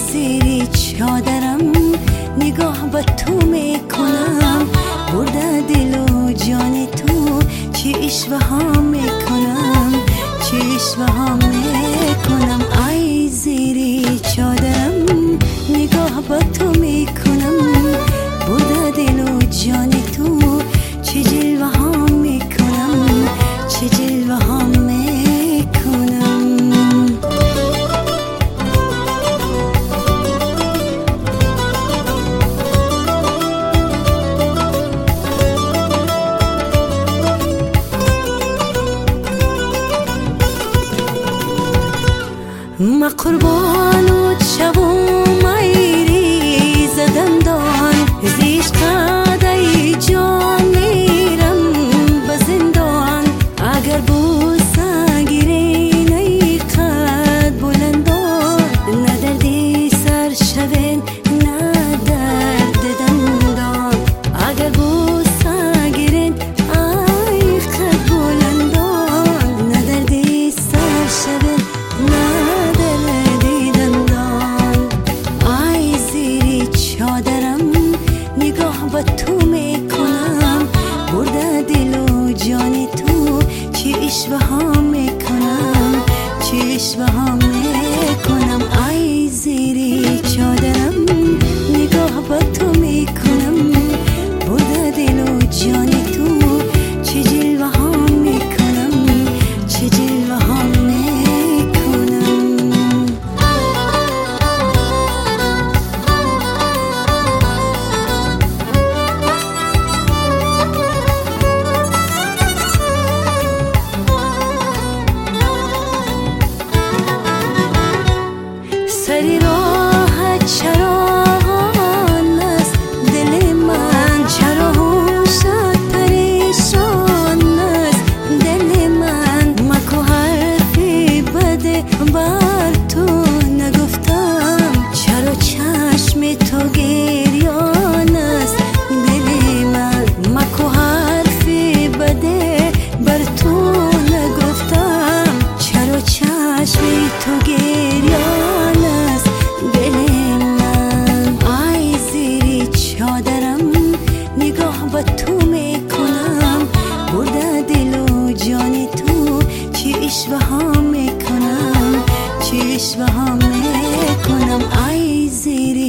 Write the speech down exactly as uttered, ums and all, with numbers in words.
زیر چادرم نگاه به تو میکنم، برده دل و جان تو چه اشوه ها میکنم، چه اشوه ها میکنم. ای زیر چادرم نگاه به تو میکنم، برده دل و جان تو چه جلوه ها میکنم، چه جلوه ها میکنم. ما قربانت شوم ای ریز دندان، زیش قدای جان میرم به زندان. اگر بوسه گیرین ای قد بلندان، نه دردی سر شوین نه درد دندان. اگر بوسه گیرین ای قد بلندان، نه دردی سر شوین نه نگاه به تو میکنم، برده دل و جان تو چه اشوه ها میکنم، چه اشوه ها میکنم. ای زیر چادرم نگاه به تو میکنم، برده دل و جان تو چه جلوه ها میکنم، چه جلوه ها میکنم. سری راحت چراغان است دل من، چرا هوشت پریشان است دل من. مکو حرفی بده بر تو نگفتم، چرا چشم تو گریان است دل من. مکو حرفی بده بر تو نگفتم، چرا چشم تو گریان است دل من. ای زیر چادرم نگاه به تو میکنم، برده دل و جان تو چه اشوه ها میکنم، چه اشوه ها میکنم. ای زیر